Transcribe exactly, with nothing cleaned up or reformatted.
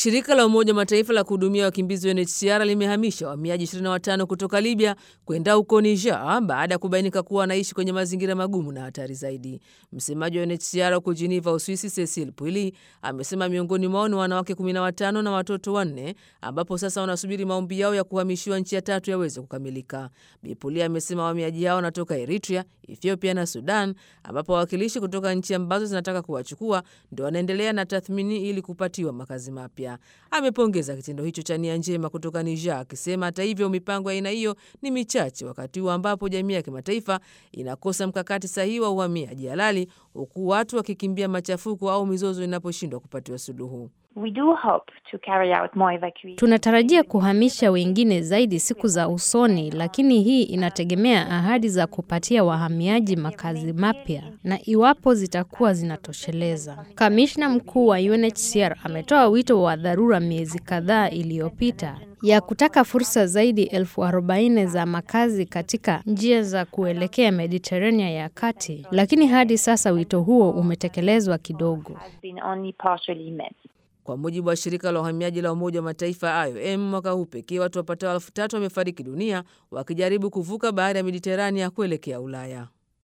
Shirika la Umoja wa Mataifa la kuhudumia wakimbizi U N H C R limehamisha wahamiaji ishirini na watano kutoka Libya kwenda huko Niger baada ya kubainika kuwa wanaishi kwenye mazingira magumu na hatari zaidi. Msemaji wa U N H C R huko Geneva, Uswisi, Cecile Puili amesema miongoni mwao ni wanawake kumi na watano na watoto wanne, ambapo sasa wanasubiri maombi yao ya kuhamishiwa nchi ya tatu yaweze kukamilika. Bi Puili amesema wahamiaji hao wanatoka Eritrea, Ethiopia na Sudan, ambapo wawakilishi kutoka nchi ambazo zinataka kuwachukua ndio wanaendelea na tathmini ili kupatiwa makazi mapya. Amepongeza kitendo hicho cha nia njema kutoka Niger, akisema hata hivyo mipango ya aina hiyo ni michache wakati huu ambapo jamii ya kimataifa inakosa mkakati sahihi wa uhamiaji halali, huku watu wakikimbia machafuko au mizozo inaposhindwa kupatiwa suluhu. We do hope to carry out more evacuation. Tunatarajia kuhamisha wengine zaidi siku za usoni, lakini hii inategemea ahadi za kupatia wahamiaji makazi mapya na iwapo zitakuwa zinatosheleza. Kamishna mkuu wa U N H C R ametoa wito wa dharura miezi kadhaa iliyopita ya kutaka fursa zaidi elfu arobaini za makazi katika njia za kuelekea Mediterania ya kati, lakini hadi sasa wito huo umetekelezwa kidogo. Kwa mujibu wa shirika la uhamiaji la Umoja wa Mataifa I O M, mwaka huu pekee watu wapatao elfu tatu wamefariki dunia wakijaribu kuvuka bahari ya Mediterania kuelekea Ulaya.